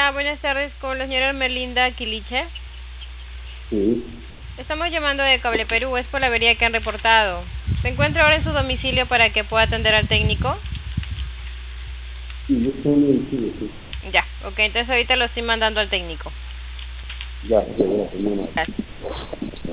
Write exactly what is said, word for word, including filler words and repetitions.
Hola, buenas tardes, con la señora Merlinda Quiliche. Sí. Estamos llamando de Cable Perú, es por la avería que han reportado. ¿Se encuentra ahora en su domicilio para que pueda atender al técnico? Sí, yo estoy en el edificio, sí. Ya, ok, entonces ahorita lo estoy mandando al técnico. Ya, ya, gracias, muy amable. Gracias.